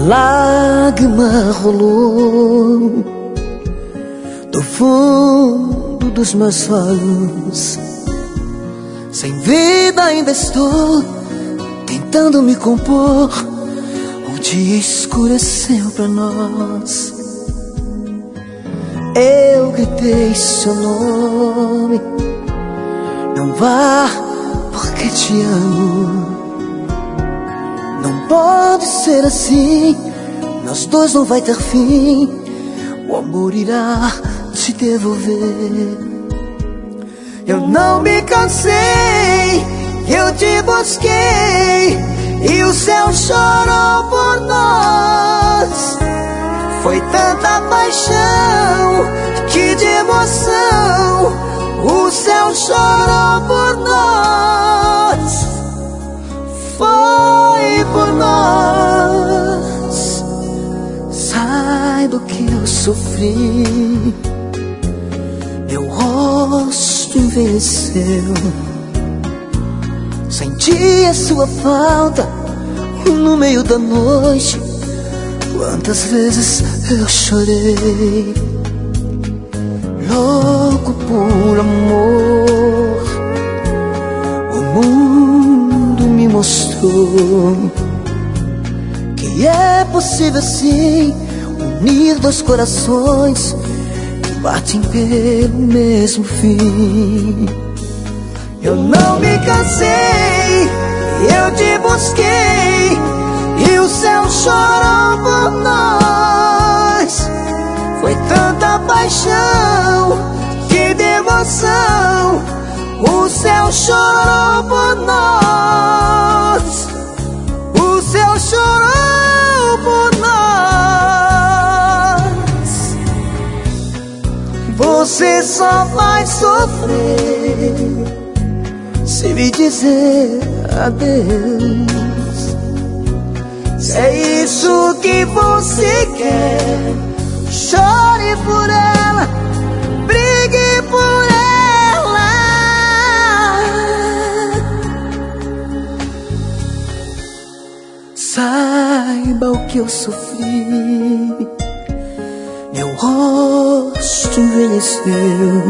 lágrima rolou do fundo dos meus olhos. Sem vida ainda estou tentando me compor. O dia escureceu pra nós. Eu gritei seu nome. Não vá, porque te amo. Não pode ser assim. Nós dois não vai ter fim. O amor irá te devolver. Eu não me cansei, eu te busquei e o céu chorou por nós. Foi tanta paixão, que de emoção, o céu chorou por nós. Foi por nós. Saiba que eu sofri. Meu rosto envelheceu. Senti a sua falta no meio da noite. Quantas vezes eu chorei, louco por amor. O mundo me mostrou que é possível sim unir dois corações que batem pelo mesmo fim. Eu não me cansei, eu te busquei e o céu chorou por nós. Foi tanta paixão, que de emoção, o céu chorou por nós. O céu chorou por nós. Você só vai sofrer se me dizer adeus. Se é isso que você quer, chore por ela, brigue por ela. Saiba o que eu sofri. Meu rosto envelheceu.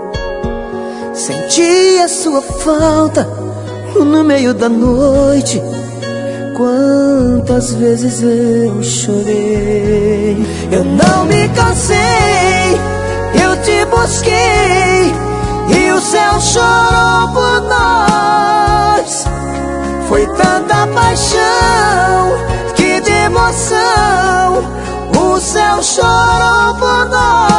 Senti a sua falta no meio da noite. Quantas vezes eu chorei. Eu não me cansei, eu te busquei e o céu chorou por nós. Foi tanta paixão, que de emoção, o céu chorou por nós.